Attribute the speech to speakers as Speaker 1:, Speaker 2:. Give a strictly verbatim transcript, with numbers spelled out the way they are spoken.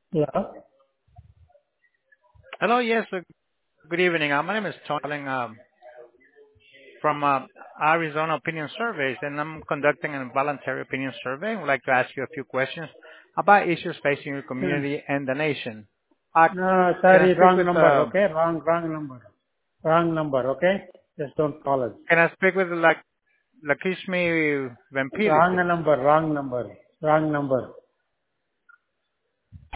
Speaker 1: Yeah.
Speaker 2: Hello, yes, uh, good evening. Uh, my name is Tony calling um, from uh, Arizona Opinion Surveys, and I'm conducting a voluntary opinion survey. I would like to ask you a few questions about issues facing your
Speaker 1: Hmm.
Speaker 2: community and the nation. Uh,
Speaker 1: No,
Speaker 2: can I
Speaker 1: sorry,
Speaker 2: speak
Speaker 1: wrong
Speaker 2: with
Speaker 1: number.
Speaker 2: uh,
Speaker 1: Okay, wrong, wrong number. Wrong number. Okay, just don't call us.
Speaker 2: Can I speak with like Lakishmi Vampiri,
Speaker 1: Wrong
Speaker 2: please?
Speaker 1: number. Wrong number. Wrong number.